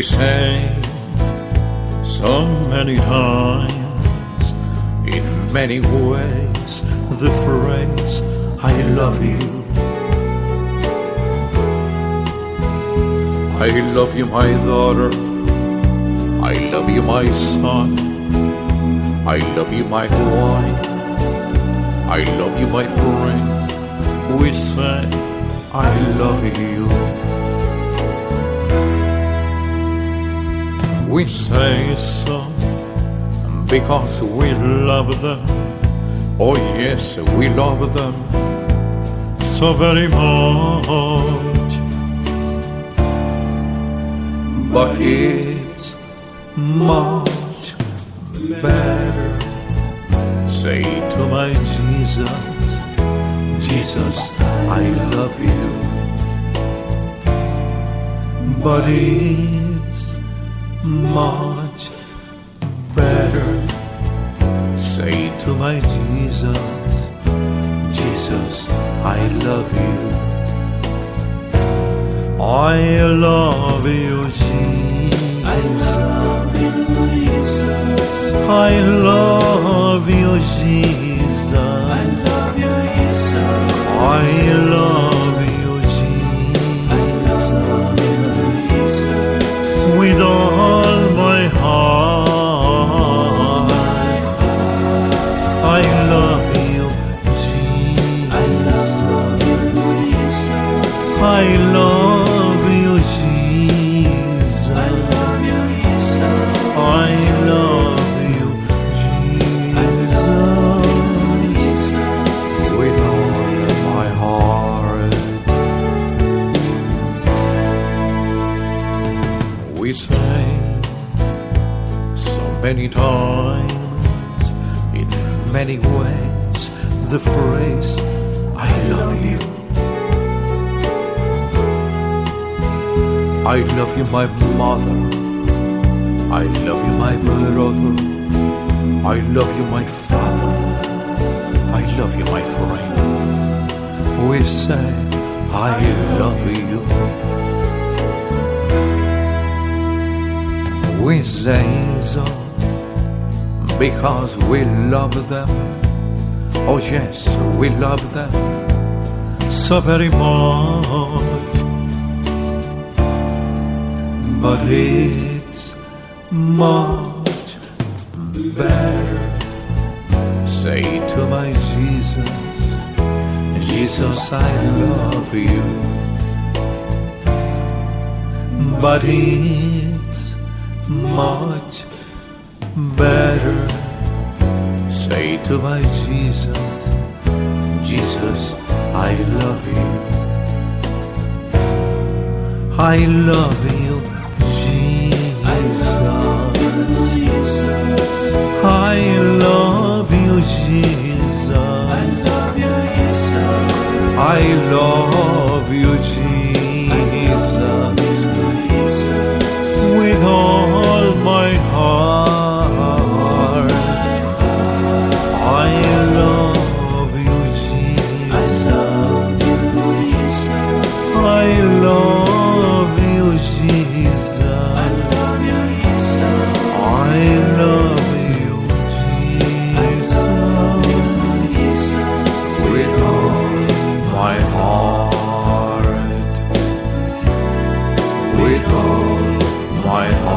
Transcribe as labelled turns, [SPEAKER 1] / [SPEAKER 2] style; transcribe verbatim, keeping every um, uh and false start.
[SPEAKER 1] say so many times, in many ways, the phrase, I love you. I love you, my daughter. I love you, my son. I love you, my wife. I love you, my friend. We say, I love you. We say so because we love them. Oh yes, we love them so very much. But it's much better, say to my Jesus, Jesus, I love you. But it's much better, say to my Jesus, Jesus, I love you. I love you, Jesus. I love you, Jesus. I love you, Jesus. I love you, Jesus. I love you, Jesus. With all my heart, I love you, Jesus. I love you, Jesus. I love you, Jesus. I love you, Jesus. With all my heart. We say so many times, in many ways, the phrase, I love you. I love you, my mother. I love you, my brother. I love you, my father. I love you, my friend. We say, I love you. We say so because we love them. Oh yes, we love them so very much. But it's much better, say to my Jesus, Jesus, I love you. But it's much better, say to my Jesus, Jesus, I love you. I love you, Jesus. I love you, Jesus. I love you, Jesus. With all my heart, I love you, Jesus. I love you, Jesus. I love you, Jesus. With all my heart, with all my heart.